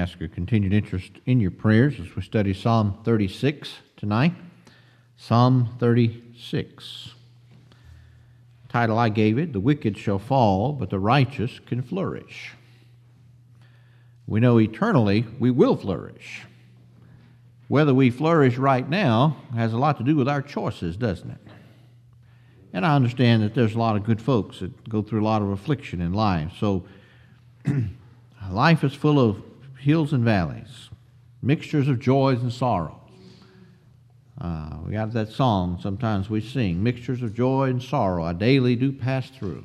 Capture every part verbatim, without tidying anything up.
ask your continued interest in your prayers as we study Psalm thirty-six tonight. Psalm thirty-six. Title I gave it, The Wicked Shall Fall, but the Righteous Can Flourish. We know eternally we will flourish. Whether we flourish right now has a lot to do with our choices, doesn't it? And I understand that there's a lot of good folks that go through a lot of affliction in life. So life is full of hills and valleys, mixtures of joys and sorrows. Uh, we got that song sometimes we sing, mixtures of joy and sorrow I daily do pass through.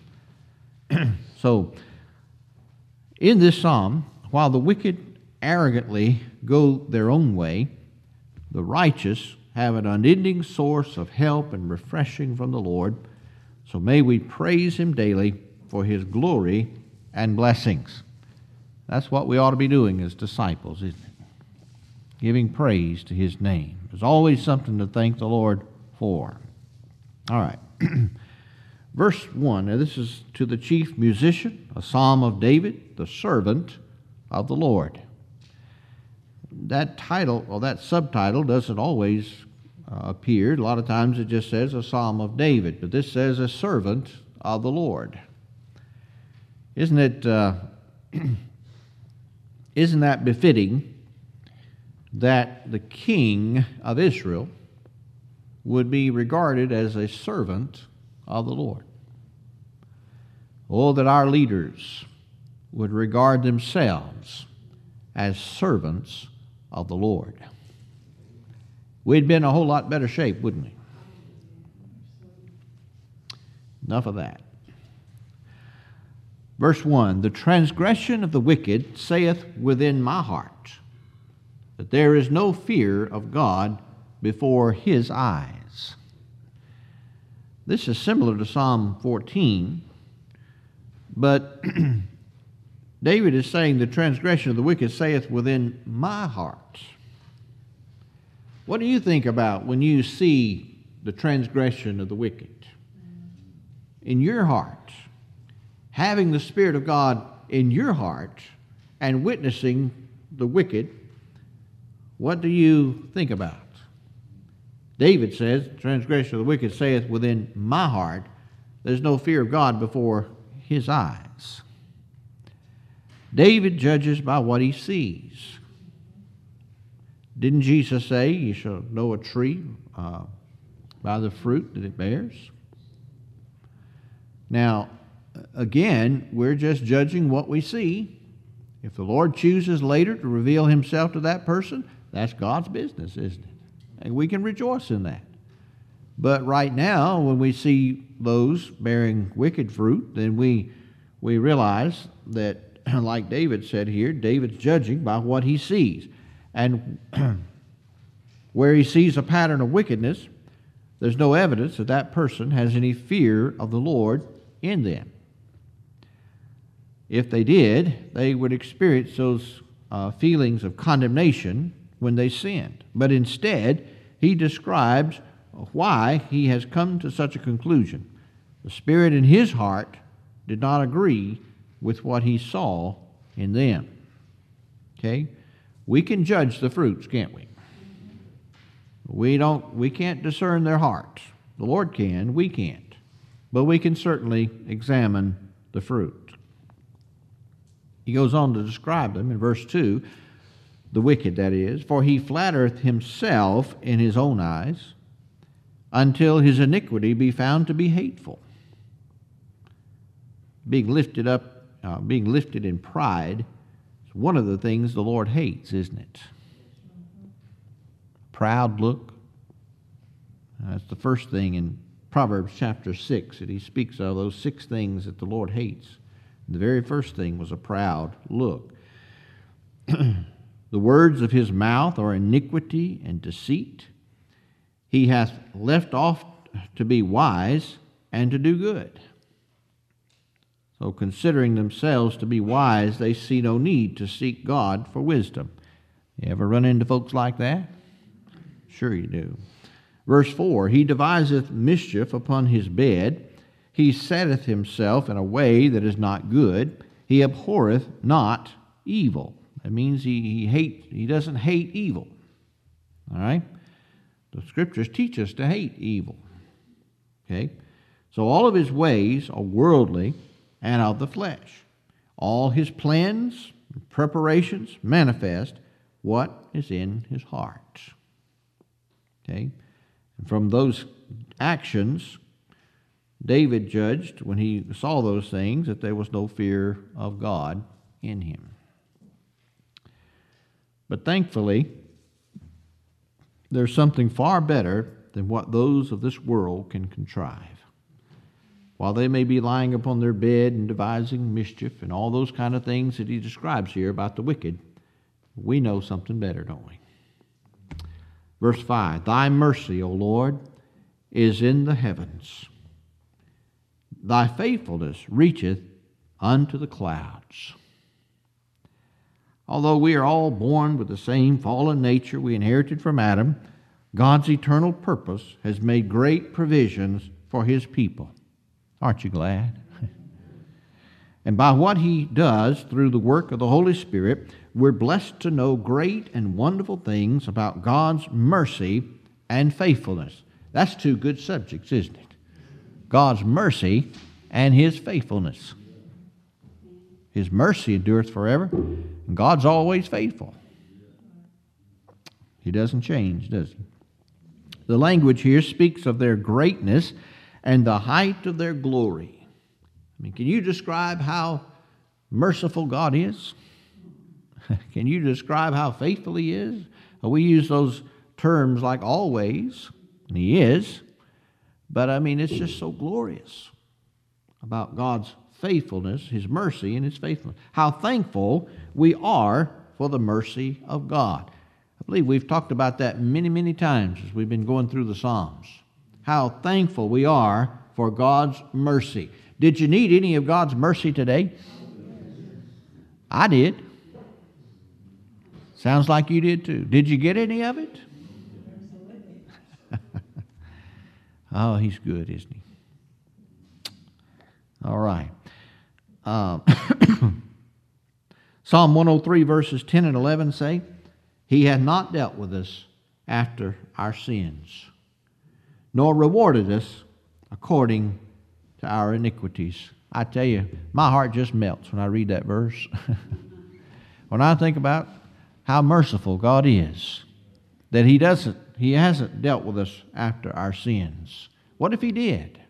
So in this psalm, while the wicked arrogantly go their own way, the righteous have an unending source of help and refreshing from the Lord. So may we praise Him daily for His glory and blessings. That's what we ought to be doing as disciples, isn't it? Giving praise to His name. There's always something to thank the Lord for. All right. Verse one, now this is to the chief musician, a psalm of David, the servant of the Lord. That title, or that subtitle, doesn't always uh, appear. A lot of times it just says a psalm of David, but this says a servant of the Lord. Isn't it, uh, isn't that befitting that the king of Israel would be regarded as a servant of the Lord? Oh, that our leaders would regard themselves as servants of the Lord. We'd be in a whole lot better shape, wouldn't we? Enough of that. Verse one, the transgression of the wicked saith within my heart, that there is no fear of God before His eyes. This is similar to Psalm fourteen, but David is saying the transgression of the wicked saith within my heart. What do you think about when you see the transgression of the wicked? In your heart, having the Spirit of God in your heart and witnessing the wicked, what do you think about? David says, transgression of the wicked saith within my heart, there's no fear of God before His eyes. David judges by what he sees. Didn't Jesus say, you shall know a tree uh, by the fruit that it bears? Now, again, we're just judging what we see. If the Lord chooses later to reveal Himself to that person, that's God's business, isn't it? And we can rejoice in that. But right now, when we see those bearing wicked fruit, then we we realize that, like David said here, David's judging by what he sees. And where he sees a pattern of wickedness, there's no evidence that that person has any fear of the Lord in them. If they did, they would experience those uh, feelings of condemnation when they sinned. But instead, he describes why he has come to such a conclusion. The spirit in his heart did not agree with what he saw in them. Okay? We can judge the fruits, can't we? We don't, we can't discern their hearts. The Lord can, we can't. But we can certainly examine the fruit. He goes on to describe them in verse two, the wicked, that is, for he flattereth himself in his own eyes, until his iniquity be found to be hateful. Being lifted up, uh, being lifted in pride is one of the things the Lord hates, isn't it? Proud look. That's the first thing in Proverbs chapter six that he speaks of, those six things that the Lord hates. The very first thing was a proud look. The words of his mouth are iniquity and deceit. He hath left off to be wise and to do good. So considering themselves to be wise, they see no need to seek God for wisdom. You ever run into folks like that? Sure you do. Verse four, he deviseth mischief upon his bed. He setteth himself in a way that is not good. He abhorreth not evil. That means he, he hate he doesn't hate evil. All right? The Scriptures teach us to hate evil. Okay? So all of his ways are worldly and of the flesh. All his plans and preparations manifest what is in his heart. Okay? And from those actions, David judged when he saw those things that there was no fear of God in him. But thankfully, there's something far better than what those of this world can contrive. While they may be lying upon their bed and devising mischief and all those kind of things that he describes here about the wicked, we know something better, don't we? Verse five, Thy mercy, O Lord, is in the heavens. Thy faithfulness reacheth unto the clouds. Although we are all born with the same fallen nature we inherited from Adam, God's eternal purpose has made great provisions for his people. Aren't you glad? And by what he does through the work of the Holy Spirit, we're blessed to know great and wonderful things about God's mercy and faithfulness. That's two good subjects, isn't it? God's mercy and his faithfulness. His mercy endureth forever, and God's always faithful. He doesn't change, does he? The language here speaks of their greatness and the height of their glory. I mean, can you describe how merciful God is? Can you describe how faithful he is? We use those terms like always, and he is, but I mean, it's just so glorious about God's faithfulness, his mercy, and his faithfulness. How thankful we are for the mercy of God. I believe we've talked about that many, many times as we've been going through the Psalms. How thankful we are for God's mercy. Did you need any of God's mercy today? I did. Sounds like you did too. Did you get any of it? Oh, he's good, isn't he? All right. Uh, Psalm one oh three verses ten and eleven say, He hath not dealt with us after our sins, nor rewarded us according to our iniquities. I tell you, my heart just melts when I read that verse. When I think about how merciful God is, that he doesn't, he hasn't dealt with us after our sins. What if he did?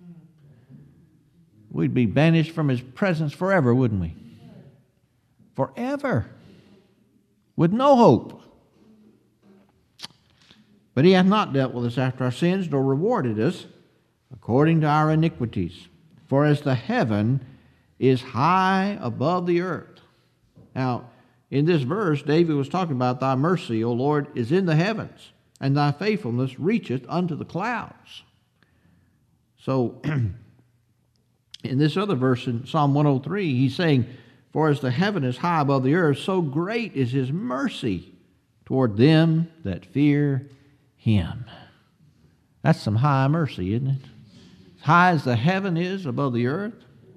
We'd be banished from his presence forever, wouldn't we? Forever. With no hope. But he hath not dealt with us after our sins, nor rewarded us according to our iniquities. For as the heaven is high above the earth. Now, in this verse, David was talking about thy mercy, O Lord, is in the heavens, and thy faithfulness reacheth unto the clouds. So, in this other verse in Psalm one oh three, he's saying, For as the heaven is high above the earth, so great is his mercy toward them that fear him. That's some high mercy, isn't it? As high as the heaven is above the earth.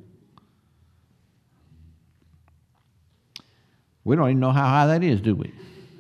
We don't even know how high that is, do we?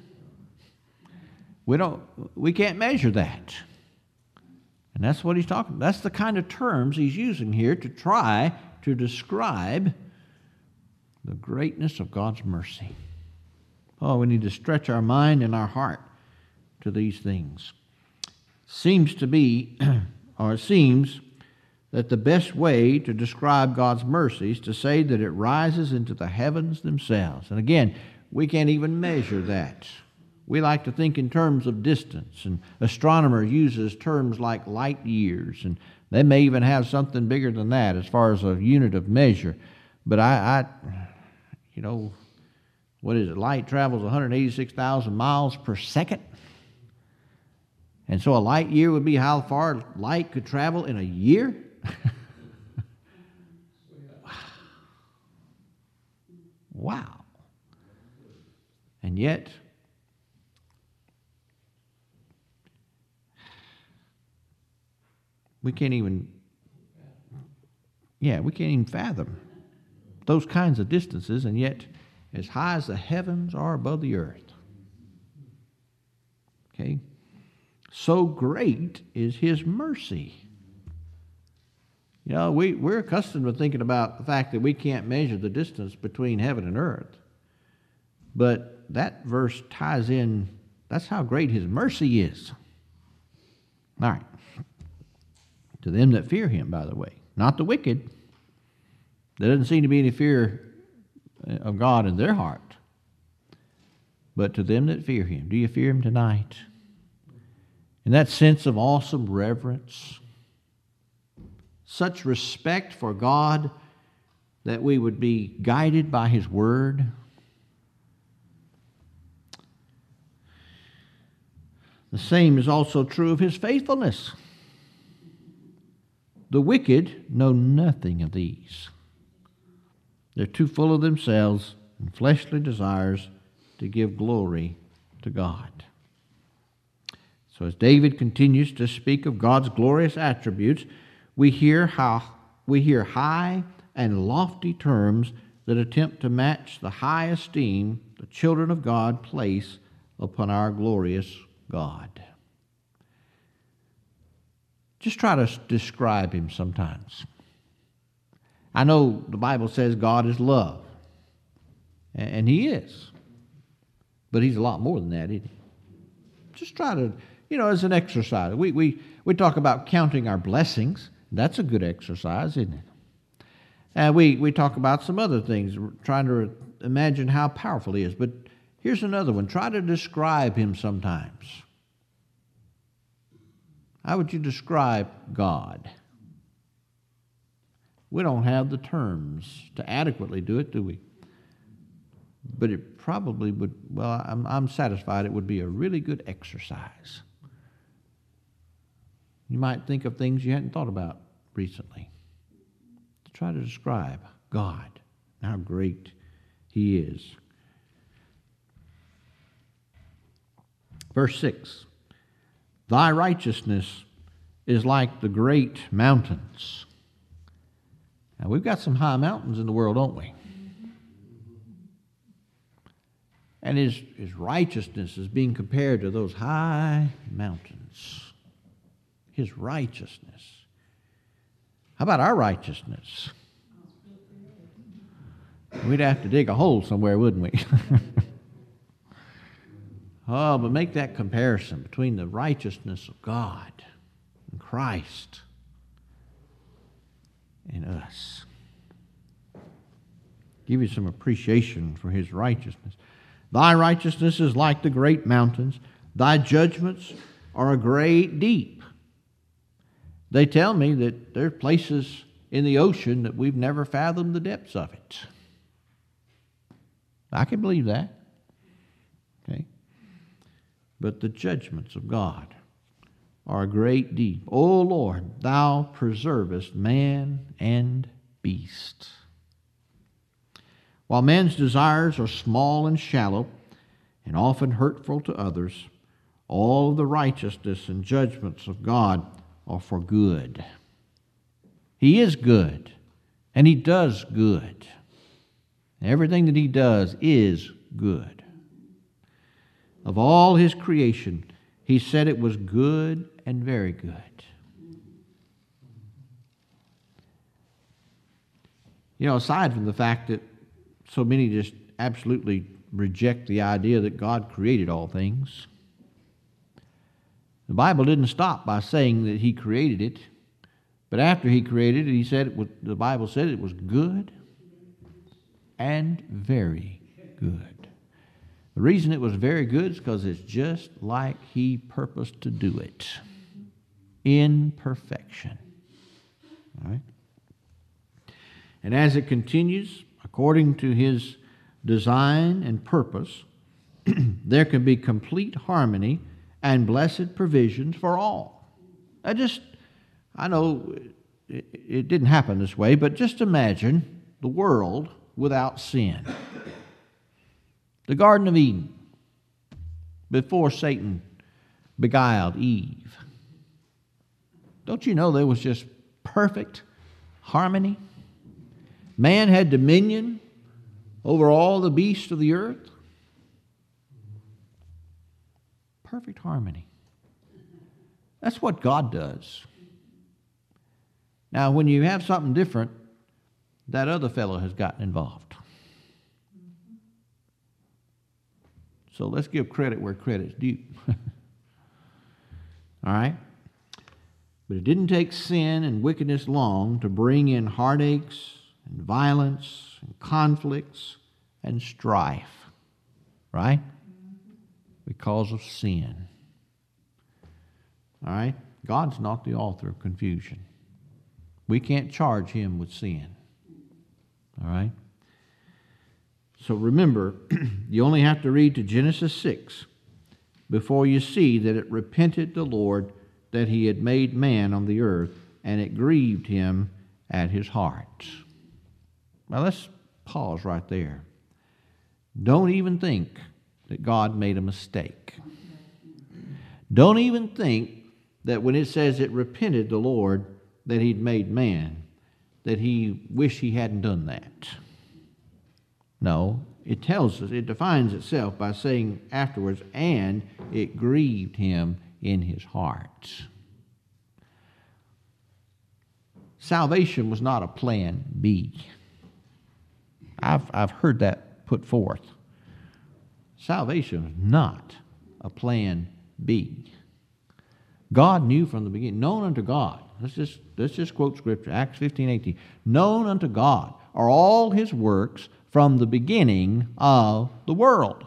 We don't. We can't measure that. And that's what he's talking about. That's the kind of terms he's using here to try to describe the greatness of God's mercy. Oh, we need to stretch our mind and our heart to these things. Seems to be, or it seems, that the best way to describe God's mercy is to say that it rises into the heavens themselves. And again, we can't even measure that. We like to think in terms of distance, and astronomers uses terms like light years, and they may even have something bigger than that as far as a unit of measure. But I, I you know, what is it? Light travels one hundred eighty-six thousand miles per second. And so a light year would be how far light could travel in a year? Wow. And yet, we can't even, yeah, we can't even fathom those kinds of distances, and yet as high as the heavens are above the earth. Okay? So great is his mercy. You know, we, we're accustomed to thinking about the fact that we can't measure the distance between heaven and earth. But that verse ties in, that's how great his mercy is. All right. To them that fear him, by the way, not the wicked. There doesn't seem to be any fear of God in their heart. But to them that fear him. Do you fear him tonight? In that sense of awesome reverence, such respect for God that we would be guided by his word. The same is also true of his faithfulness. The wicked know nothing of these. They're too full of themselves and fleshly desires to give glory to God. So as David continues to speak of God's glorious attributes, we hear how we hear high and lofty terms that attempt to match the high esteem the children of God place upon our glorious God. Just try to describe him sometimes. I know the Bible says God is love, and he is. But he's a lot more than that, isn't he? Just try to, you know, as an exercise. We, we, we talk about counting our blessings. That's a good exercise, isn't it? And we, we talk about some other things, trying to imagine how powerful he is. But here's another one. Try to describe him sometimes. How would you describe God? We don't have the terms to adequately do it, do we? But it probably would, well, I'm, I'm satisfied it would be a really good exercise. You might think of things you hadn't thought about recently. Try to describe God and how great he is. Verse six, thy righteousness is like the great mountains. Now, we've got some high mountains in the world, don't we? And his, his righteousness is being compared to those high mountains. His righteousness. How about our righteousness? We'd have to dig a hole somewhere, wouldn't we? Oh, but make that comparison between the righteousness of God and Christ and us. Give you some appreciation for his righteousness. Thy righteousness is like the great mountains. Thy judgments are a great deep. They tell me that there are places in the ocean that we've never fathomed the depths of it. I can believe that. Okay. But the judgments of God are a great deep. O Lord, thou preservest man and beast. While man's desires are small and shallow and often hurtful to others, all of the righteousness and judgments of God are for good. He is good, and he does good. Everything that he does is good. Of all his creation, he said it was good and very good. You know, aside from the fact that so many just absolutely reject the idea that God created all things, the Bible didn't stop by saying that he created it, but after he created it, he said it was, the Bible said it was good and very good. The reason it was very good is because it's just like he purposed to do it, in perfection. All right? And as it continues, according to his design and purpose, there can be complete harmony and blessed provisions for all. I just, I know it, it didn't happen this way, but just imagine the world without sin. The Garden of Eden, before Satan beguiled Eve. Don't you know there was just perfect harmony? Man had dominion over all the beasts of the earth. Perfect harmony. That's what God does. Now, when you have something different, that other fellow has gotten involved. So let's give credit where credit's due. All right? But it didn't take sin and wickedness long to bring in heartaches and violence and conflicts and strife. Right? Because of sin. All right? God's not the author of confusion. We can't charge him with sin. All right? So remember, you only have to read to Genesis six before you see that it repented the Lord that he had made man on the earth, and it grieved him at his heart. Now let's pause right there. Don't even think that God made a mistake. Don't even think that when it says it repented the Lord that he'd made man, that he wished he hadn't done that. No, it tells us, it defines itself by saying afterwards, and it grieved him in his heart. Salvation was not a plan B. I've, I've heard that put forth. Salvation was not a plan B. God knew from the beginning, known unto God. Let's just, let's just quote Scripture, Acts fifteen eighteen. Known unto God are all his works from the beginning of the world.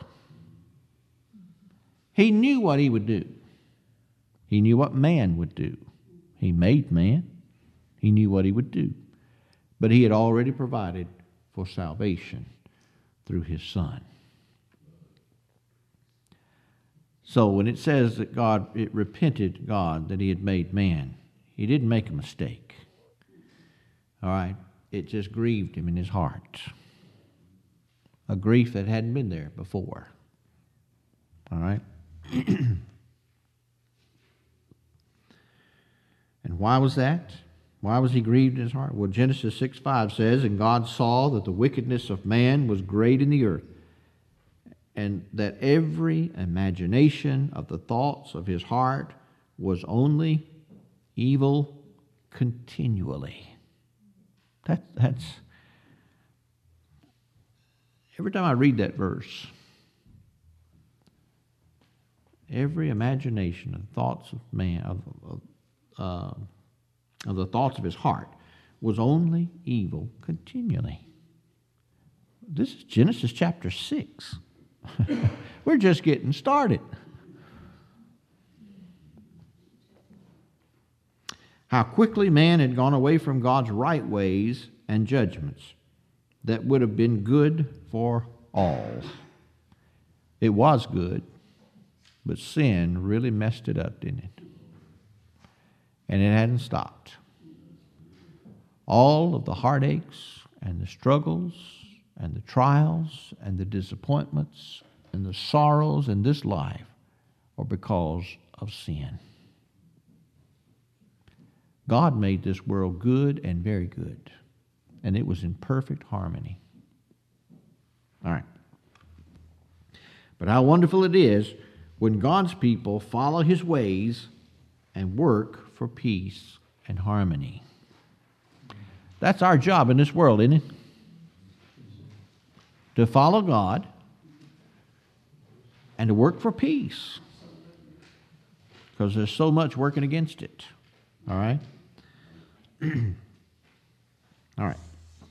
He knew what he would do. He knew what man would do. He made man. He knew what he would do. But he had already provided for salvation through his Son. So when it says that God, it repented God that he had made man, he didn't make a mistake. All right? It just grieved him in his heart. A grief that hadn't been there before. All right? And why was that? Why was he grieved in his heart? Well, Genesis six five says, and God saw that the wickedness of man was great in the earth, and that every imagination of the thoughts of his heart was only evil continually. That, that's... Every time I read that verse, every imagination of thoughts of man, of, of, uh, of the thoughts of his heart, was only evil continually. This is Genesis chapter six. We're just getting started. How quickly man had gone away from God's right ways and judgments that would have been good for all. It was good, but sin really messed it up, didn't it? And it hadn't stopped. All of the heartaches and the struggles and the trials and the disappointments and the sorrows in this life are because of sin. God made this world good and very good, and it was in perfect harmony. All right. But how wonderful it is when God's people follow his ways and work for peace and harmony. That's our job in this world, isn't it? To follow God and to work for peace. Because there's so much working against it. All right? All right.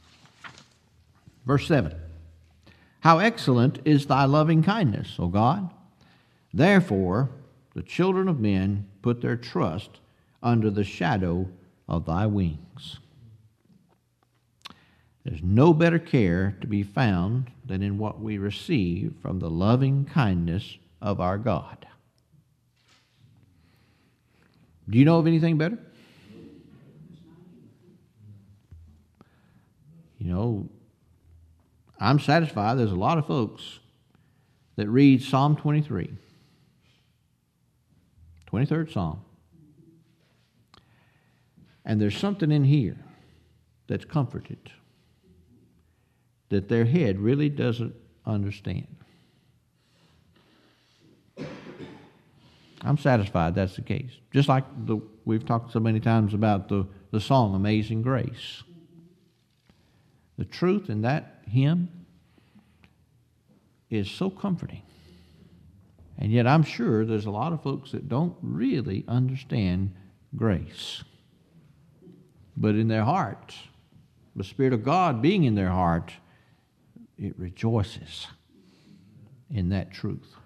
Verse seven. How excellent is thy loving kindness, O God! Therefore, the children of men put their trust under the shadow of thy wings. There's no better care to be found than in what we receive from the loving kindness of our God. Do you know of anything better? You know, I'm satisfied there's a lot of folks that read Psalm twenty-three, twenty-third Psalm, and there's something in here that's comforted. that their head really doesn't understand. I'm satisfied that's the case. Just like the, we've talked so many times about the, the song Amazing Grace. The truth in that hymn is so comforting. And yet I'm sure there's a lot of folks that don't really understand grace. But in their heart, the Spirit of God being in their heart, it rejoices in that truth.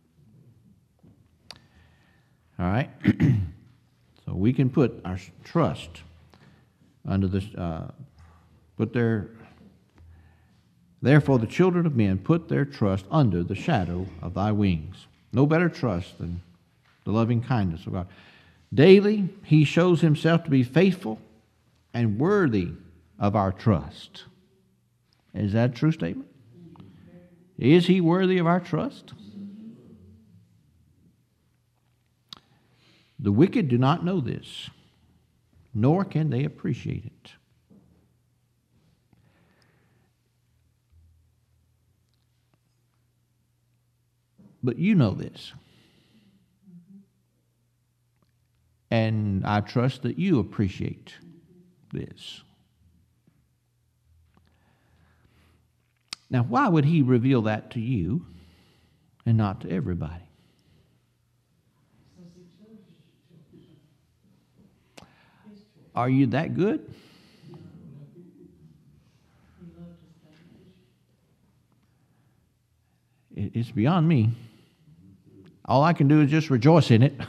All right? So we can put our trust under this, uh, put their, therefore the children of men put their trust under the shadow of thy wings. No better trust than the loving kindness of God. Daily, he shows himself to be faithful and worthy of our trust. Is that a true statement? Is he worthy of our trust? The wicked do not know this, nor can they appreciate it. But you know this. And I trust that you appreciate this. Now, why would he reveal that to you and not to everybody? Are you that good? It's beyond me. All I can do is just rejoice in it.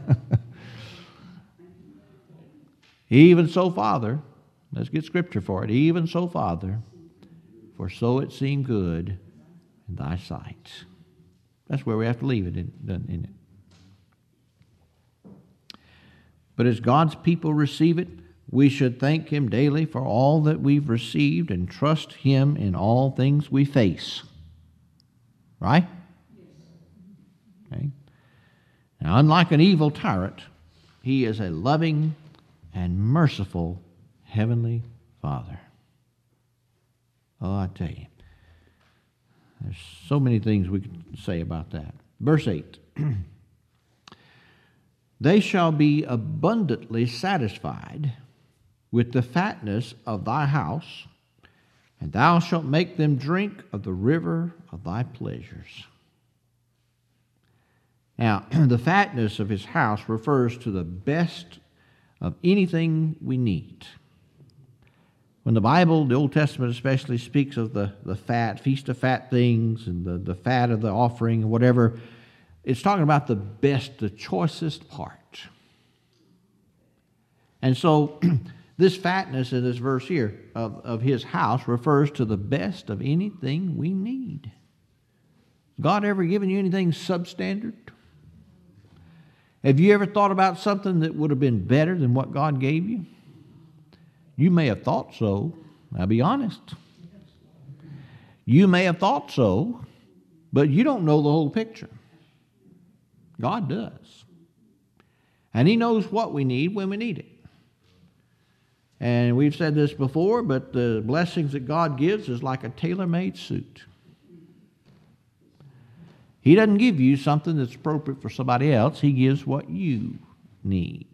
Even so, Father, let's get scripture for it. Even so, Father, for so it seemed good in thy sight. That's where we have to leave it, isn't it? But as God's people receive it, we should thank him daily for all that we've received and trust him in all things we face. Right? Okay. Now, unlike an evil tyrant, he is a loving and merciful heavenly Father. Oh, I tell you, there's so many things we can say about that. Verse eight. They shall be abundantly satisfied with the fatness of thy house, and thou shalt make them drink of the river of thy pleasures. Now, the fatness of his house refers to the best of anything we need. When the Bible, the Old Testament especially, speaks of the, the fat, feast of fat things, and the, the fat of the offering, and whatever, it's talking about the best, the choicest part. And so, this fatness in this verse here of, of his house refers to the best of anything we need. God ever given you anything substandard? Have you ever thought about something that would have been better than what God gave you? You may have thought so. I'll be honest. You may have thought so, but you don't know the whole picture. God does. And he knows what we need when we need it. And we've said this before, but the blessings that God gives is like a tailor-made suit. He doesn't give you something that's appropriate for somebody else. He gives what you need.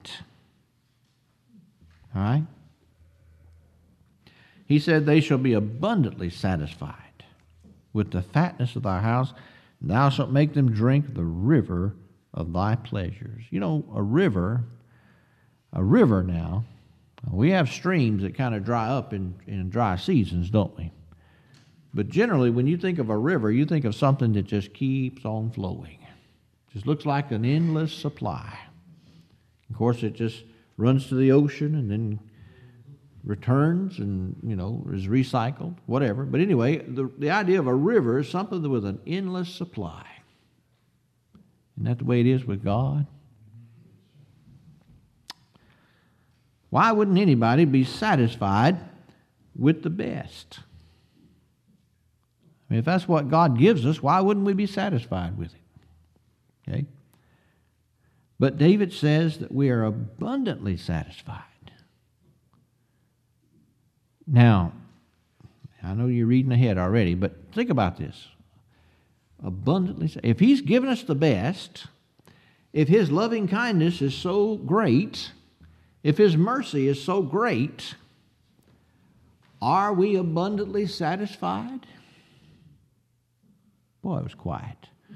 All right? He said, they shall be abundantly satisfied with the fatness of thy house, and thou shalt make them drink the river of thy pleasures. You know, a river, a river now, we have streams that kind of dry up in, in dry seasons, don't we? But generally, when you think of a river, you think of something that just keeps on flowing. Just looks like an endless supply. Of course, it just runs to the ocean and then returns and, you know, is recycled, whatever. But anyway, the, the idea of a river is something with an endless supply. Isn't that the way it is with God? Why wouldn't anybody be satisfied with the best? I mean, if that's what God gives us, why wouldn't we be satisfied with it? Okay? But David says that we are abundantly satisfied. Now, I know you're reading ahead already, but think about this. Abundantly, if He's given us the best, if His loving kindness is so great, if His mercy is so great, are we abundantly satisfied? Boy, it was quiet.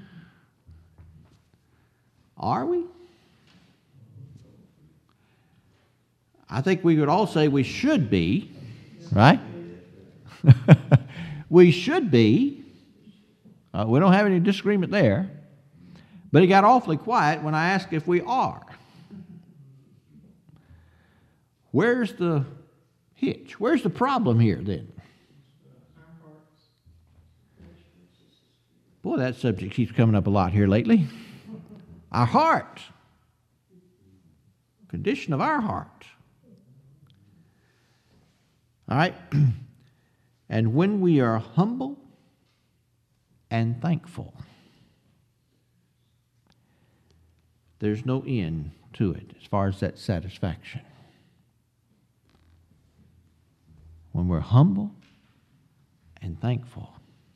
Are we? I think we would all say we should be, right? We should be. Uh, we don't have any disagreement there. But it got awfully quiet when I asked if we are. Where's the hitch? Where's the problem here then? Boy, that subject keeps coming up a lot here lately. Our heart. Condition of our heart. All right? And when we are humble and thankful, there's no end to it as far as that satisfaction. When we're humble and thankful.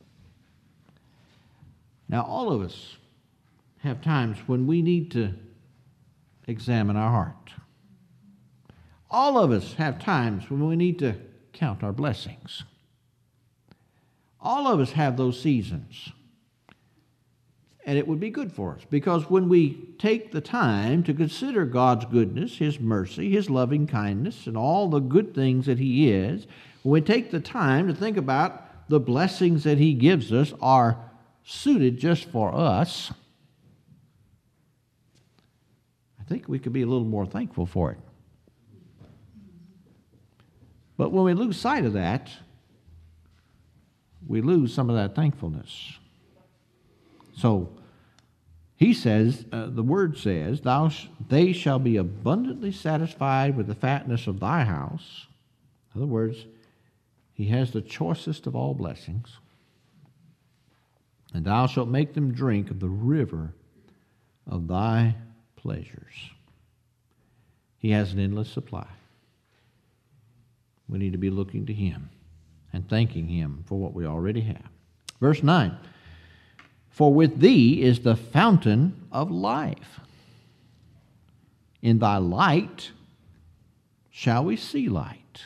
Now, all of us have times when we need to examine our heart. All of us have times when we need to count our blessings. All of us have those seasons. And it would be good for us, because when we take the time to consider God's goodness, His mercy, His loving kindness, and all the good things that He is, when we take the time to think about the blessings that He gives us are suited just for us, I think we could be a little more thankful for it. But when we lose sight of that, we lose some of that thankfulness. So, he says, uh, the word says, Thou sh- they shall be abundantly satisfied with the fatness of thy house. In other words, He has the choicest of all blessings. And thou shalt make them drink of the river of thy pleasures. He has an endless supply. We need to be looking to Him and thanking Him for what we already have. Verse nine, For with thee is the fountain of life. In thy light shall we see light.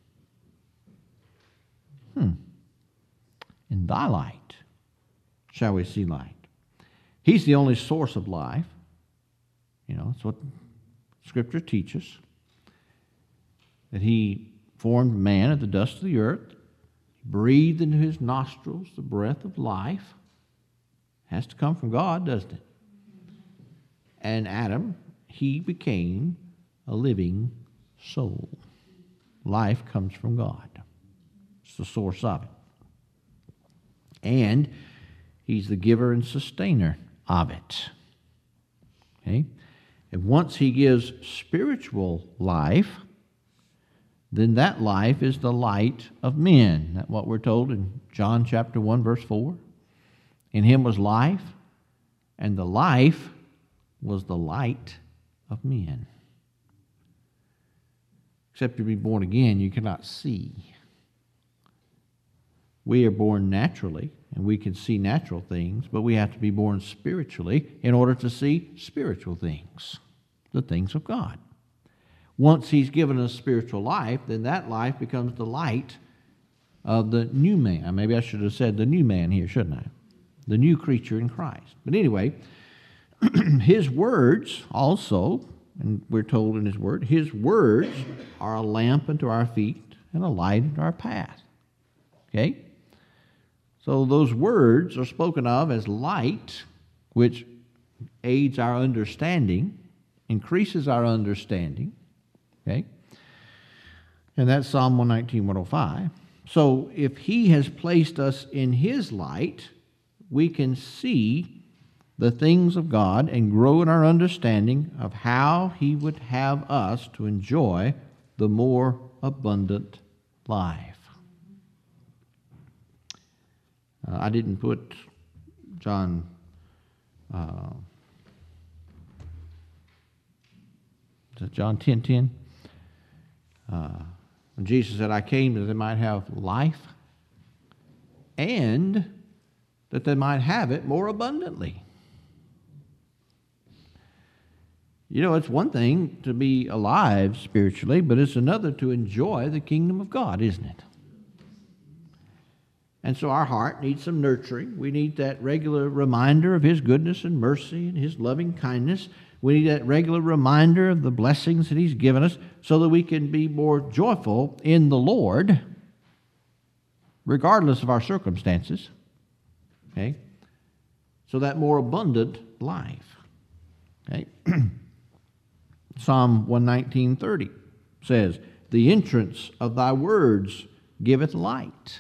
Hmm. In thy light shall we see light. He's the only source of life. You know, that's what Scripture teaches. That He formed man at the dust of the earth, breathed into his nostrils the breath of life. Has to come from God, doesn't it? And Adam, he became a living soul. Life comes from God. It's the source of it. And He's the giver and sustainer of it. Okay? And once He gives spiritual life, then that life is the light of men. That's what we're told in John chapter one, verse four. In Him was life, and the life was the light of men. Except to be born again, you cannot see. We are born naturally, and we can see natural things, but we have to be born spiritually in order to see spiritual things, the things of God. Once He's given us spiritual life, then that life becomes the light of the new man. Maybe I should have said the new man here, shouldn't I? The new creature in Christ. But anyway, His words also, and we're told in His word, His words are a lamp unto our feet and a light unto our path. Okay? So those words are spoken of as light, which aids our understanding, increases our understanding. Okay? And that's Psalm one nineteen, one oh five. So if He has placed us in His light, we can see the things of God and grow in our understanding of how He would have us to enjoy the more abundant life. Uh, I didn't put John uh, is it John ten ten? Uh, when Jesus said, I came that they might have life and that they might have it more abundantly. You know, it's one thing to be alive spiritually, but it's another to enjoy the kingdom of God, isn't it? And so our heart needs some nurturing. We need that regular reminder of His goodness and mercy and His loving kindness. We need that regular reminder of the blessings that He's given us so that we can be more joyful in the Lord, regardless of our circumstances. Okay? So that more abundant life. Okay? Psalm one nineteen thirty says, "The entrance of thy words giveth light."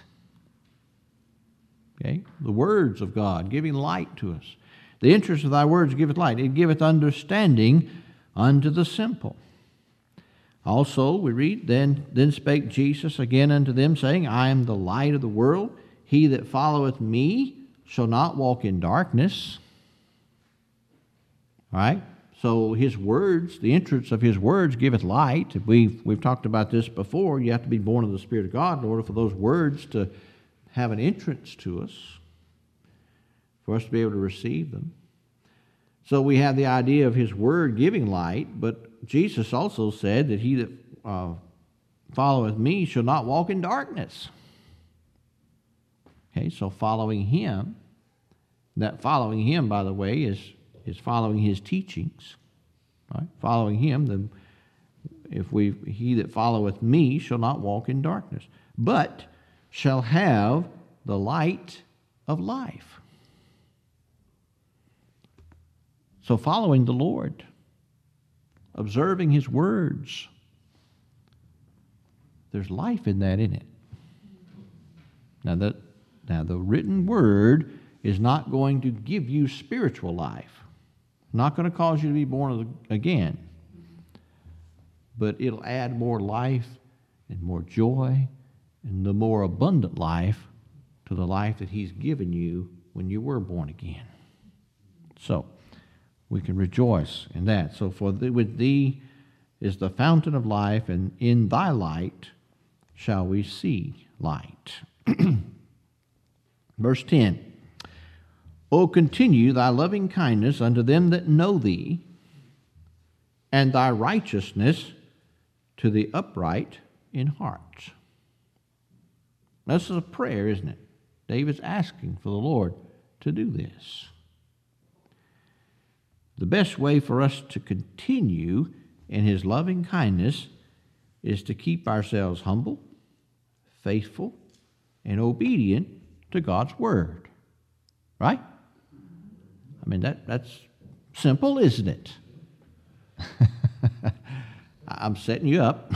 Okay? The words of God giving light to us. The entrance of thy words giveth light. It giveth understanding unto the simple. Also, we read, Then, then spake Jesus again unto them, saying, I am the light of the world. He that followeth me shall not walk in darkness. All right? So His words, the entrance of His words giveth light. We've, we've talked about this before. You have to be born of the Spirit of God in order for those words to have an entrance to us, for us to be able to receive them. So we have the idea of His word giving light, but Jesus also said that he that uh, followeth me shall not walk in darkness. Okay, so following Him, that following Him, by the way, is, is following His teachings. Right? Following Him, then if we he that followeth me shall not walk in darkness, but shall have the light of life. So following the Lord, observing His words, there's life in that, isn't it? Now, that, now the written word is not going to give you spiritual life. Not going to cause you to be born again. But it'll add more life and more joy and the more abundant life to the life that He's given you when you were born again. So, we can rejoice in that. So, for thee, with thee is the fountain of life, and in thy light shall we see light. Verse ten. O continue thy loving kindness unto them that know thee, and thy righteousness to the upright in heart. This is a prayer, isn't it? David's asking for the Lord to do this. The best way for us to continue in His loving kindness is to keep ourselves humble, faithful, and obedient to God's Word. Right? I mean, that, that's simple, isn't it? I'm setting you up.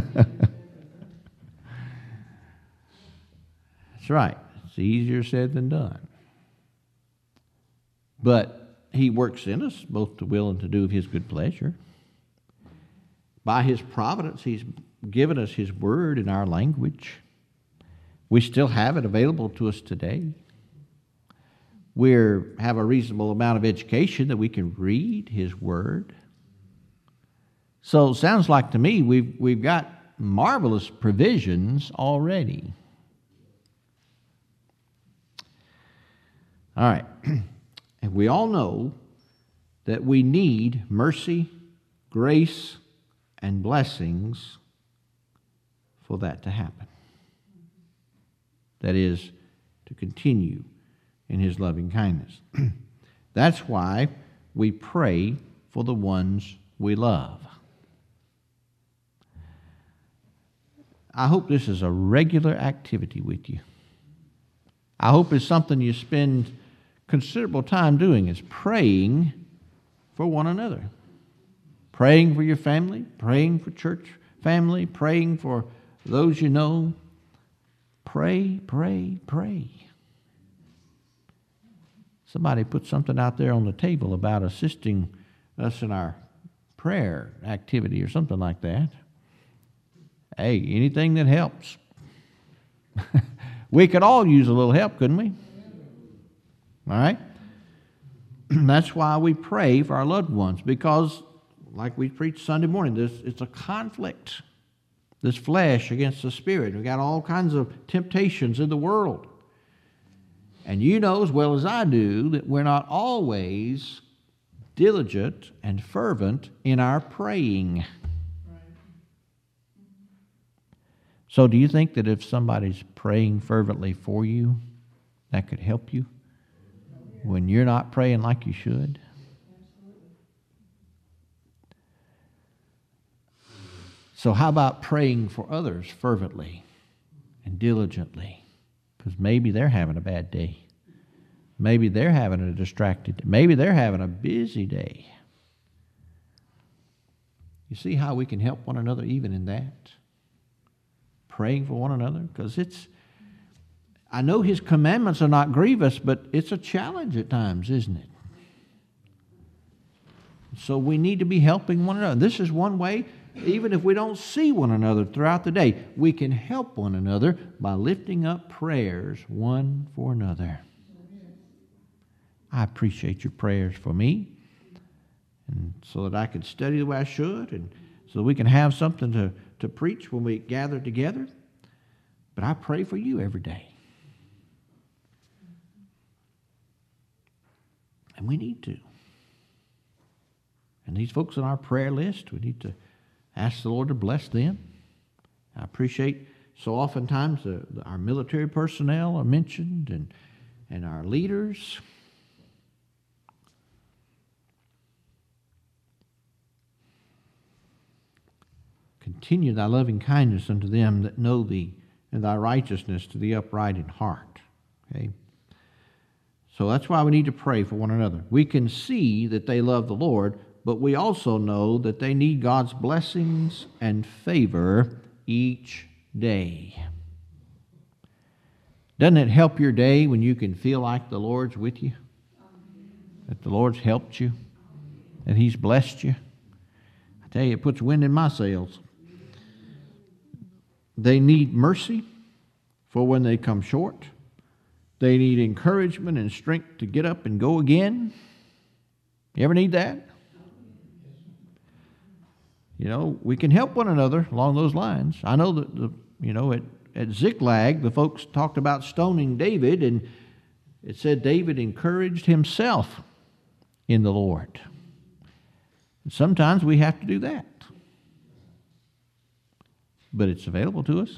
That's right. It's easier said than done. But He works in us both to will and to do of His good pleasure. By His providence, He's given us His word in our language. We still have it available to us today. We have a reasonable amount of education that we can read His word. So it sounds like to me we've, we've got marvelous provisions already. All right. And we all know that we need mercy, grace, and blessings for that to happen. That is, to continue in His loving kindness. That's why we pray for the ones we love. I hope this is a regular activity with you. I hope it's something you spend considerable time doing, is praying for one another. Praying for your family, praying for church family, praying for those you know. Pray, pray, pray. Somebody put something out there on the table about assisting us in our prayer activity or something like that. Hey, anything that helps. We could all use a little help, couldn't we? All right? That's why we pray for our loved ones, because, like we preached Sunday morning, this it's a conflict. This flesh against the spirit. We've got all kinds of temptations in the world. And you know as well as I do that we're not always diligent and fervent in our praying. So do you think that if somebody's praying fervently for you, that could help you when you're not praying like you should? So how about praying for others fervently and diligently? Because maybe they're having a bad day. Maybe they're having a distracted day. Maybe they're having a busy day. You see how we can help one another even in that? Praying for one another? Because it's, I know His commandments are not grievous, but it's a challenge at times, isn't it? So we need to be helping one another. This is one way, even if we don't see one another throughout the day, we can help one another by lifting up prayers one for another. I appreciate your prayers for me, and so that I can study the way I should, and so that we can have something to, to preach when we gather together. But I pray for you every day. And we need to. And these folks on our prayer list, we need to ask the Lord to bless them. I appreciate so oftentimes the, the, our military personnel are mentioned, and, and our leaders. Continue thy loving kindness unto them that know thee, and thy righteousness to the upright in heart. Okay? So that's why we need to pray for one another. We can see that they love the Lord, but we also know that they need God's blessings and favor each day. Doesn't it help your day when you can feel like the Lord's with you? That the Lord's helped you? That He's blessed you? I tell you, it puts wind in my sails. They need mercy for when they come short. They need encouragement and strength to get up and go again. You ever need that? You know, we can help one another along those lines. I know that, the, you know, at, at Ziklag, the folks talked about stoning David, and it said David encouraged himself in the Lord. And sometimes we have to do that. But it's available to us.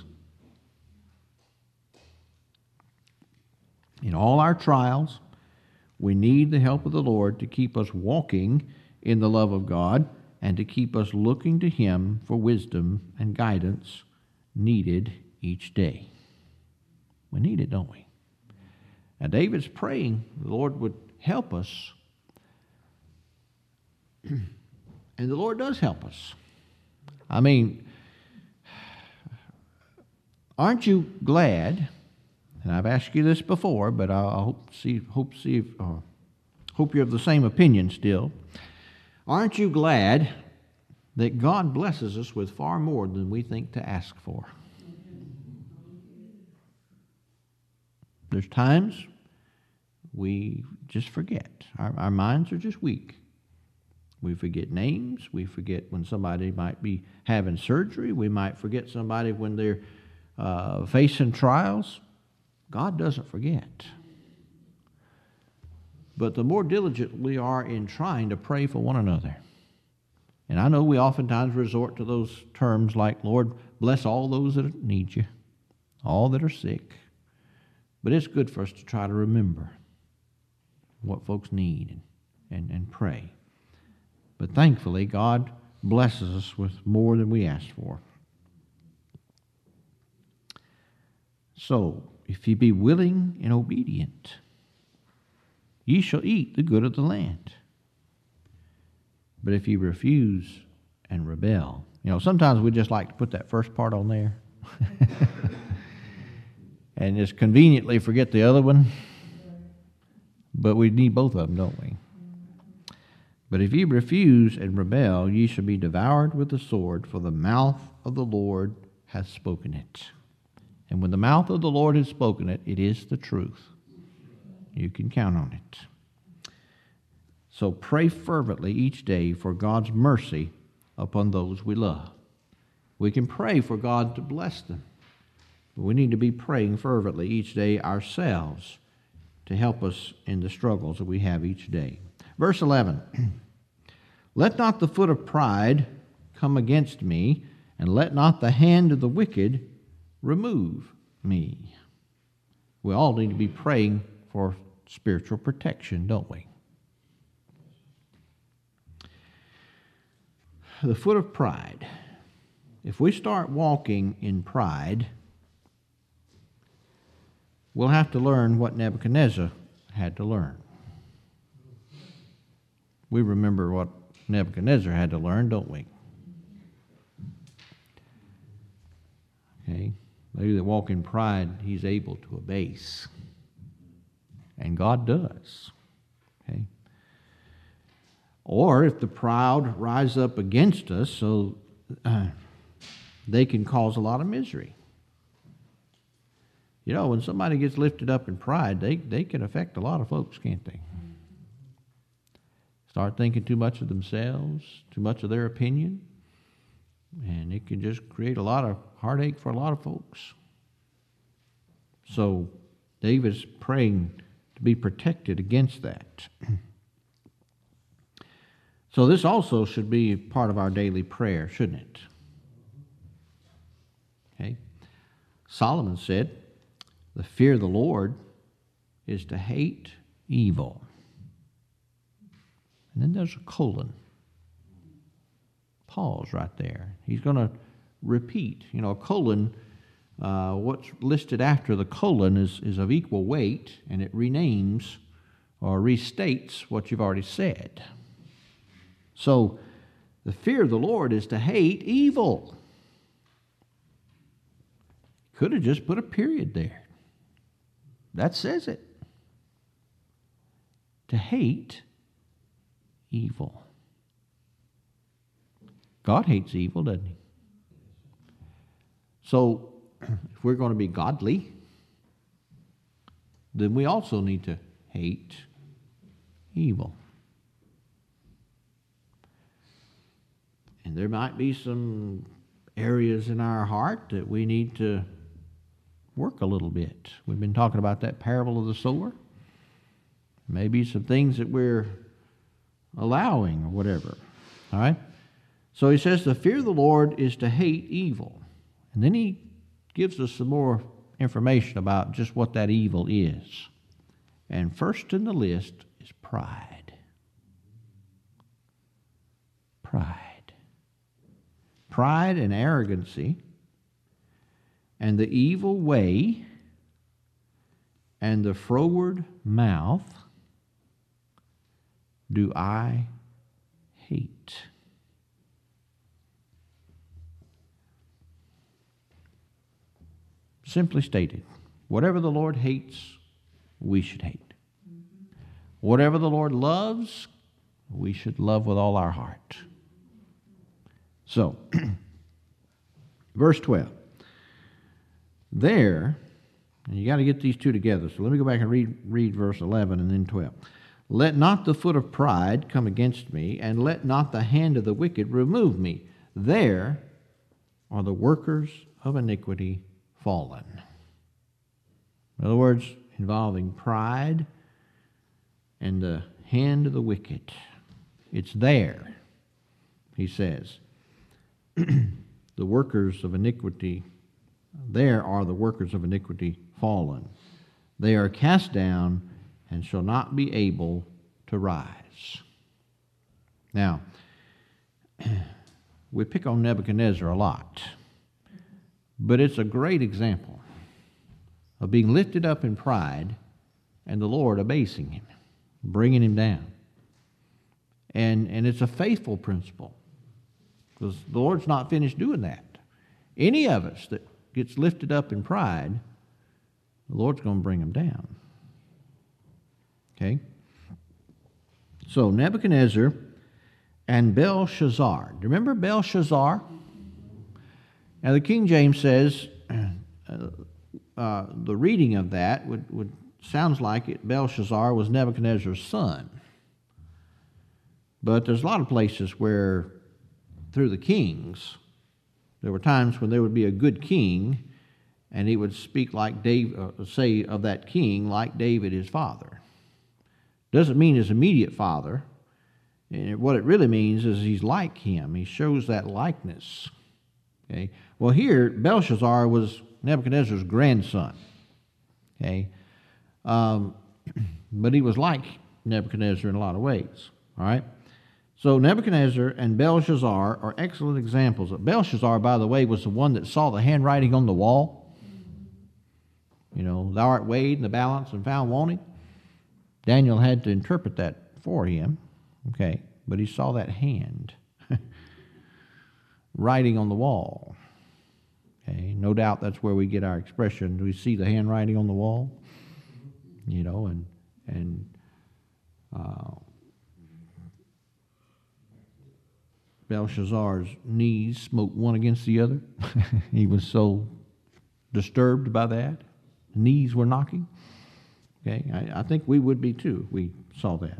In all our trials, we need the help of the Lord to keep us walking in the love of God and to keep us looking to Him for wisdom and guidance needed each day. We need it, don't we? Now, David's praying the Lord would help us. And the Lord does help us. I mean, aren't you glad, and I've asked you this before, but I hope see hope see if, uh, hope you're of the same opinion still. Aren't you glad that God blesses us with far more than we think to ask for? There's times we just forget. Our, our minds are just weak. We forget names. We forget when somebody might be having surgery. We might forget somebody when they're uh, facing trials. God doesn't forget. But the more diligent we are in trying to pray for one another. And I know we oftentimes resort to those terms like, Lord, bless all those that need you, all that are sick. But it's good for us to try to remember what folks need and, and, and pray. But thankfully, God blesses us with more than we ask for. So, if ye be willing and obedient, ye shall eat the good of the land. But if ye refuse and rebel, you know, sometimes we just like to put that first part on there and just conveniently forget the other one. But we need both of them, don't we? But if ye refuse and rebel, ye shall be devoured with the sword, for the mouth of the Lord hath spoken it. And when the mouth of the Lord has spoken it, it is the truth. You can count on it. So pray fervently each day for God's mercy upon those we love. We can pray for God to bless them. But we need to be praying fervently each day ourselves to help us in the struggles that we have each day. Verse eleven, let not the foot of pride come against me, and let not the hand of the wicked remove me. We all need to be praying for spiritual protection, don't we? The foot of pride. If we start walking in pride, we'll have to learn what Nebuchadnezzar had to learn. We remember what Nebuchadnezzar had to learn, don't we? Okay. They that walk in pride, he's able to abase. And God does. Okay. Or if the proud rise up against us, so uh, they can cause a lot of misery. You know, when somebody gets lifted up in pride, they, they can affect a lot of folks, can't they? Start thinking too much of themselves, too much of their opinion, and it can just create a lot of heartache for a lot of folks. So David's praying to be protected against that. So this also should be part of our daily prayer, shouldn't it? Okay. Solomon said, the fear of the Lord is to hate evil. And then there's a colon. Pause right there. He's going to repeat. You know, a colon, uh, what's listed after the colon is, is of equal weight, and it renames or restates what you've already said. So, the fear of the Lord is to hate evil. Could have just put a period there. That says it. To hate evil. God hates evil, doesn't he? So, if we're going to be godly, then we also need to hate evil. And there might be some areas in our heart that we need to work a little bit. We've been talking about that parable of the sower. Maybe some things that we're allowing or whatever. All right? So he says the fear of the Lord is to hate evil. And then he gives us some more information about just what that evil is. And first in the list is pride. Pride. Pride and arrogancy, and the evil way, and the froward mouth do I hate. Simply stated, whatever the Lord hates, we should hate. Whatever the Lord loves, we should love with all our heart. So, verse twelve. There, and you got to get these two together. So let me go back and read, read verse eleven and then twelve. Let not the foot of pride come against me, and let not the hand of the wicked remove me. There are the workers of iniquity fallen. In other words, involving pride and the hand of the wicked. It's there, he says. The workers of iniquity, there are the workers of iniquity fallen. They are cast down and shall not be able to rise. Now, we pick on Nebuchadnezzar a lot, but it's a great example of being lifted up in pride and the Lord abasing him, bringing him down. And, and it's a faithful principle, because the Lord's not finished doing that. Any of us that gets lifted up in pride, the Lord's going to bring them down. Okay? So, Nebuchadnezzar and Belshazzar. Do you remember Belshazzar? Now, the King James says, uh, uh, the reading of that would, would sounds like it, Belshazzar was Nebuchadnezzar's son. But there's a lot of places where, through the kings, there were times when there would be a good king, and he would speak like David, uh, say of that king, like David his father. Doesn't mean his immediate father. And what it really means is he's like him. He shows that likeness. Okay. Well, here Belshazzar was Nebuchadnezzar's grandson. Okay, um, but he was like Nebuchadnezzar in a lot of ways. All right. So Nebuchadnezzar and Belshazzar are excellent examples. Belshazzar, by the way, was the one that saw the handwriting on the wall. You know, thou art weighed in the balance and found wanting. Daniel had to interpret that for him. Okay, but he saw that hand writing on the wall. Okay, no doubt that's where we get our expression. We see the handwriting on the wall, you know, and and uh, Belshazzar's knees smote one against the other. He was so disturbed by that. Knees were knocking. Okay, I, I think we would be too if we saw that.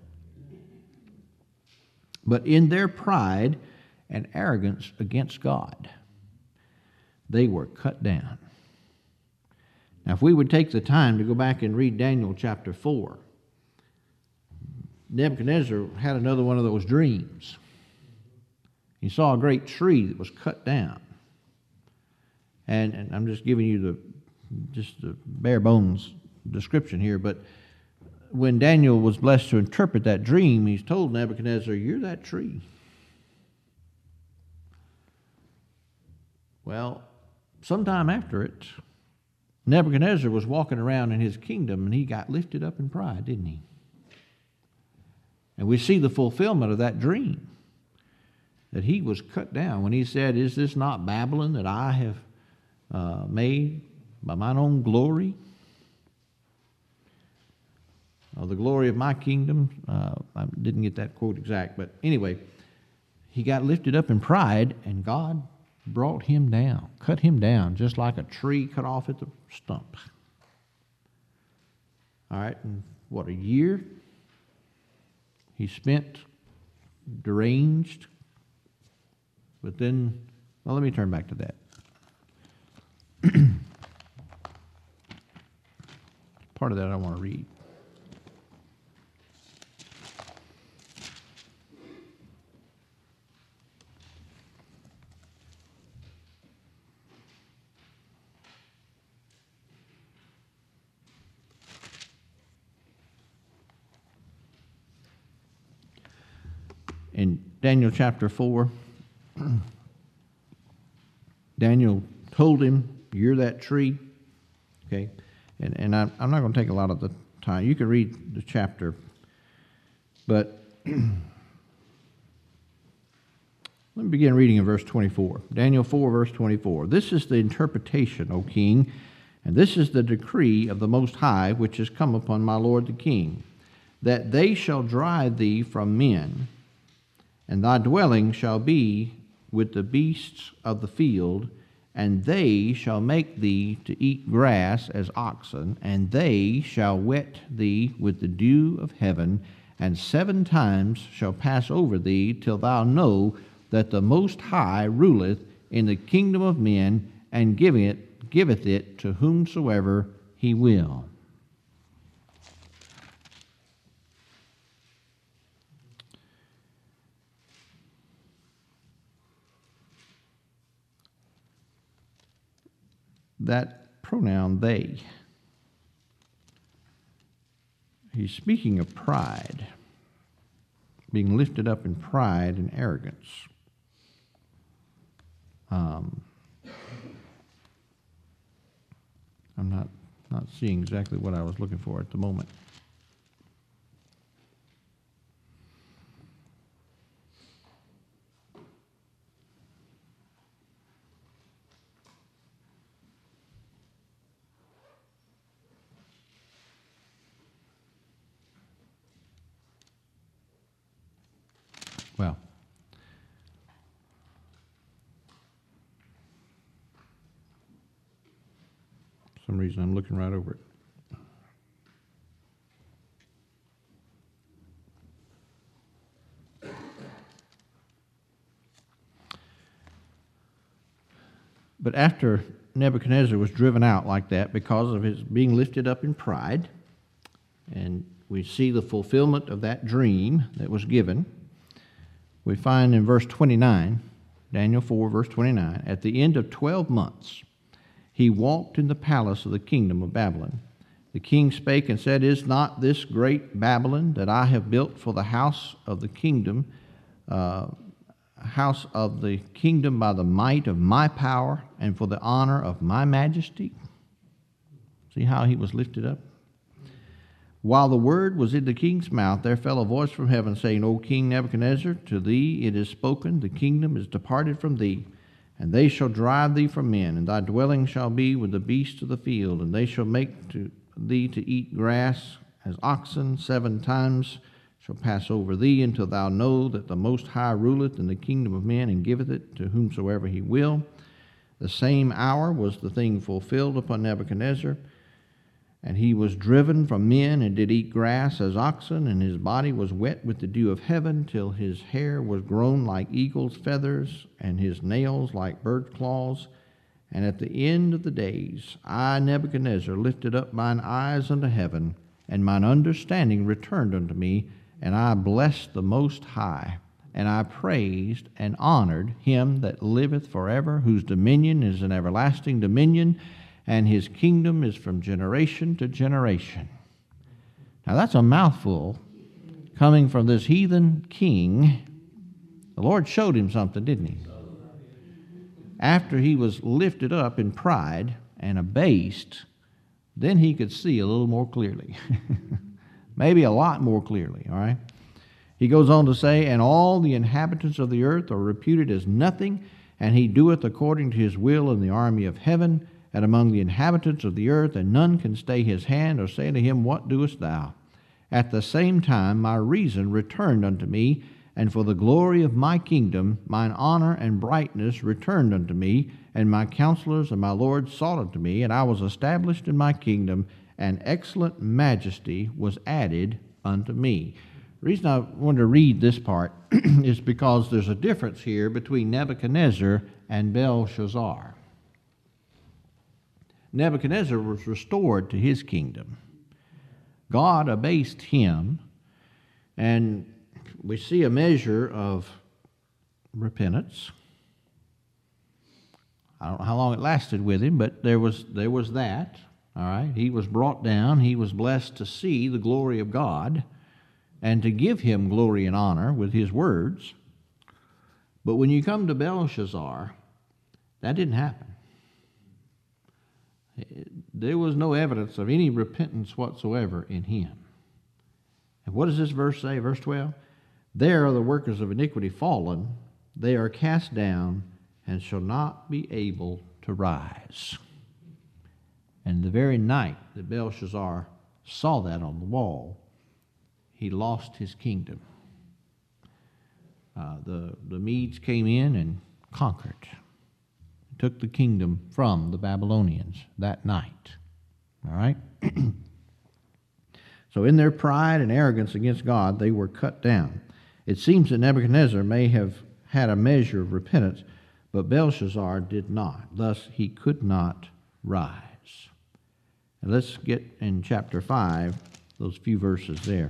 But in their pride and arrogance against God, they were cut down. Now, if we would take the time to go back and read Daniel chapter four, Nebuchadnezzar had another one of those dreams. He saw a great tree that was cut down. And, and I'm just giving you the just the bare bones description here, but when Daniel was blessed to interpret that dream, he's told Nebuchadnezzar, you're that tree. Well, sometime after it, Nebuchadnezzar was walking around in his kingdom and he got lifted up in pride, didn't he? And we see the fulfillment of that dream, that he was cut down when he said, is this not Babylon that I have uh, made by mine own glory? Uh, the glory of my kingdom. Uh, I didn't get that quote exact, but anyway, he got lifted up in pride, and God brought him down, cut him down, just like a tree cut off at the stump. All right, and what, a year he spent deranged, but then, well, let me turn back to that. Part of that I want to read. In Daniel chapter four, Daniel told him, you're that tree. Okay, and, and I, I'm not going to take a lot of the time. You can read the chapter, but let me begin reading in verse twenty-four. Daniel four, verse twenty-four. This is the interpretation, O king, and this is the decree of the Most High, which is come upon my lord the king, that they shall drive thee from men, and thy dwelling shall be with the beasts of the field, and they shall make thee to eat grass as oxen, and they shall wet thee with the dew of heaven, and seven times shall pass over thee, till thou know that the Most High ruleth in the kingdom of men, and giving it, giveth it to whomsoever he will. That pronoun, they, he's speaking of pride, being lifted up in pride and arrogance. Um, I'm not, not seeing exactly what I was looking for at the moment. Well, for some reason I'm looking right over it. But after Nebuchadnezzar was driven out like that because of his being lifted up in pride, and we see the fulfillment of that dream that was given, we find in verse twenty-nine, Daniel four, verse twenty-nine, at the end of twelve months, he walked in the palace of the kingdom of Babylon. The king spake and said, Is not this great Babylon that I have built for the house of the kingdom, uh, house of the kingdom by the might of my power and for the honor of my majesty? See how he was lifted up? While the word was in the king's mouth, there fell a voice from heaven, saying, O King Nebuchadnezzar, to thee it is spoken, the kingdom is departed from thee, and they shall drive thee from men, and thy dwelling shall be with the beasts of the field, and they shall make to thee to eat grass as oxen. Seven times shall pass over thee, until thou know that the Most High ruleth in the kingdom of men, and giveth it to whomsoever he will. The same hour was the thing fulfilled upon Nebuchadnezzar, and he was driven from men, and did eat grass as oxen, and his body was wet with the dew of heaven, till his hair was grown like eagle's feathers, and his nails like bird claws. And at the end of the days, I, Nebuchadnezzar, lifted up mine eyes unto heaven, and mine understanding returned unto me, and I blessed the Most High, and I praised and honored him that liveth forever, whose dominion is an everlasting dominion, and his kingdom is from generation to generation. Now that's a mouthful coming from this heathen king. The Lord showed him something, didn't he? After he was lifted up in pride and abased, then he could see a little more clearly. Maybe a lot more clearly, all right? He goes on to say, And all the inhabitants of the earth are reputed as nothing, and he doeth according to his will in the army of heaven, and among the inhabitants of the earth, and none can stay his hand, or say to him, What doest thou? At the same time my reason returned unto me, and for the glory of my kingdom, mine honor and brightness returned unto me, and my counselors and my lords sought unto me, and I was established in my kingdom, and excellent majesty was added unto me. The reason I wanted to read this part is because there's a difference here between Nebuchadnezzar and Belshazzar. Nebuchadnezzar was restored to his kingdom. God abased him, and we see a measure of repentance. I don't know how long it lasted with him, but there was there was that. All right, he was brought down. He was blessed to see the glory of God and to give him glory and honor with his words. But when you come to Belshazzar, that didn't happen. There was no evidence of any repentance whatsoever in him. And what does this verse say, verse twelve? There are the workers of iniquity fallen, they are cast down, and shall not be able to rise. And the very night that Belshazzar saw that on the wall, he lost his kingdom. Uh, the, the Medes came in and conquered, took the kingdom from the Babylonians that night. All right? So in their pride and arrogance against God, they were cut down. It seems that Nebuchadnezzar may have had a measure of repentance, but Belshazzar did not. Thus, he could not rise. And let's get in chapter five, those few verses there.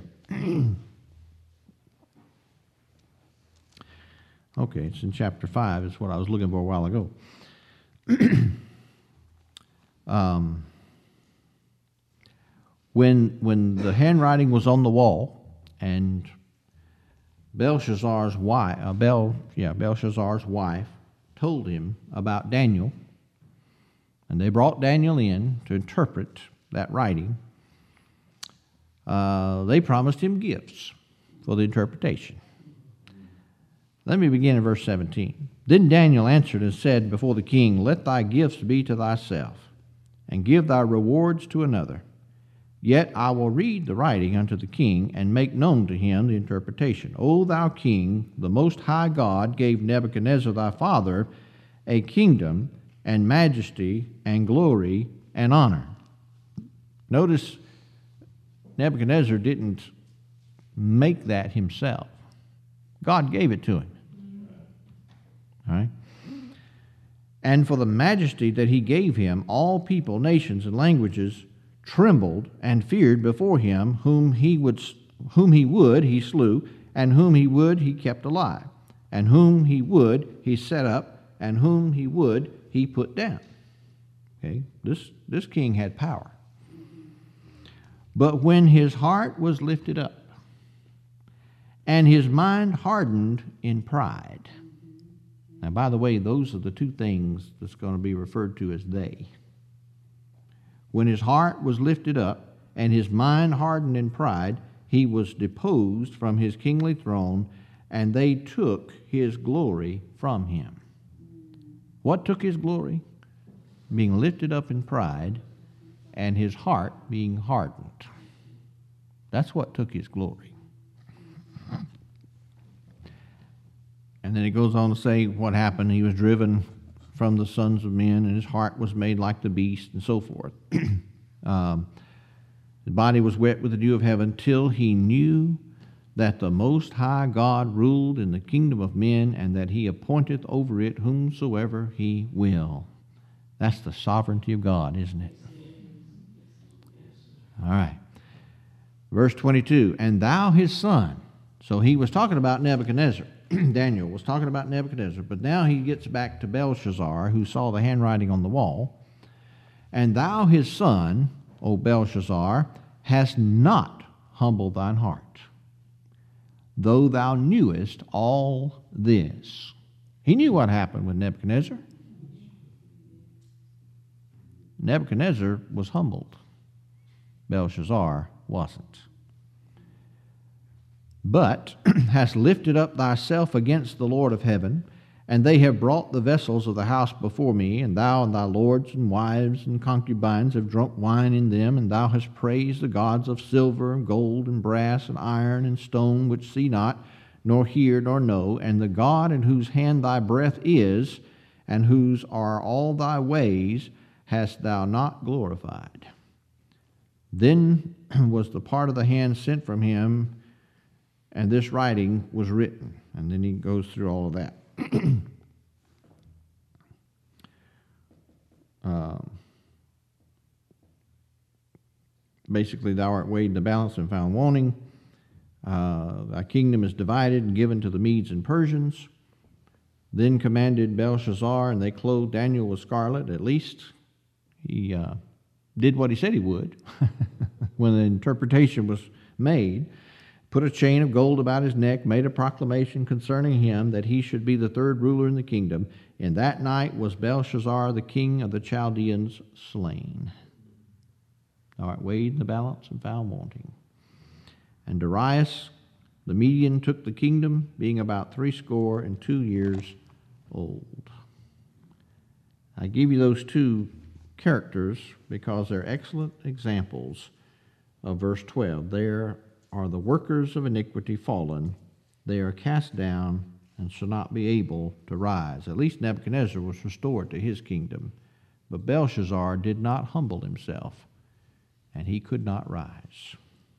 Okay, it's in chapter five. It's what I was looking for a while ago. um, when, when the handwriting was on the wall, and Belshazzar's wife, uh, Bel, yeah, Belshazzar's wife told him about Daniel, and they brought Daniel in to interpret that writing. Uh, they promised him gifts for the interpretation. Let me begin in verse seventeen. Then Daniel answered and said before the king, Let thy gifts be to thyself, and give thy rewards to another. Yet I will read the writing unto the king, and make known to him the interpretation. O thou king, the most high God gave Nebuchadnezzar thy father a kingdom, and majesty, and glory, and honor. Notice Nebuchadnezzar didn't make that himself. God gave it to him. All right? and for the majesty that he gave him, all people, nations, and languages trembled and feared before him, whom he would, whom he would he slew, and whom he would he kept alive, and whom he would he set up, and whom he would he put down. Okay, this, this king had power. But when his heart was lifted up, and his mind hardened in pride. Now, by the way, those are the two things that's going to be referred to as they. When his heart was lifted up, and his mind hardened in pride, he was deposed from his kingly throne, and they took his glory from him. What took his glory? Being lifted up in pride, and his heart being hardened. That's what took his glory. And then it goes on to say what happened. He was driven from the sons of men, and his heart was made like the beast, and so forth. um, his body was wet with the dew of heaven, till he knew that the Most High God ruled in the kingdom of men, and that he appointeth over it whomsoever he will. That's the sovereignty of God, isn't it? All right. Verse twenty-two, and thou his son. So he was talking about Nebuchadnezzar. Daniel was talking about Nebuchadnezzar, but now he gets back to Belshazzar, who saw the handwriting on the wall. And thou his son, O Belshazzar, hast not humbled thine heart, though thou knewest all this. He knew what happened with Nebuchadnezzar. Nebuchadnezzar was humbled. Belshazzar wasn't. But hast lifted up thyself against the Lord of heaven, and they have brought the vessels of the house before me, and thou and thy lords and wives and concubines have drunk wine in them, and thou hast praised the gods of silver and gold and brass and iron and stone, which see not, nor hear, nor know, and the God in whose hand thy breath is, and whose are all thy ways, hast thou not glorified. Then was the part of the hand sent from him, and this writing was written. And then he goes through all of that. um, basically, thou art weighed in the balance and found wanting. Uh, thy kingdom is divided and given to the Medes and Persians. Then commanded Belshazzar, and they clothed Daniel with scarlet. At least he uh, did what he said he would when the interpretation was made. Put a chain of gold about his neck, made a proclamation concerning him that he should be the third ruler in the kingdom. In that night was Belshazzar, the king of the Chaldeans, slain. All right, weighed in the balance and found wanting. And Darius the Median took the kingdom, being about threescore and two years old. I give you those two characters because they're excellent examples of verse twelve. There are the workers of iniquity fallen. They are cast down and shall not be able to rise. At least Nebuchadnezzar was restored to his kingdom. But Belshazzar did not humble himself, and he could not rise.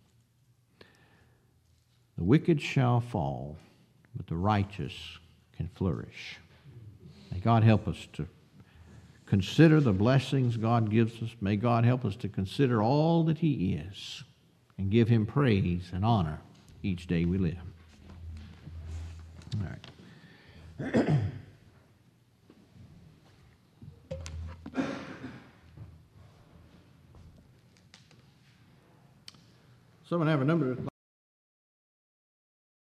The wicked shall fall, but the righteous can flourish. May God help us to consider the blessings God gives us. May God help us to consider all that he is, and give him praise and honor each day we live. All right. Someone have a number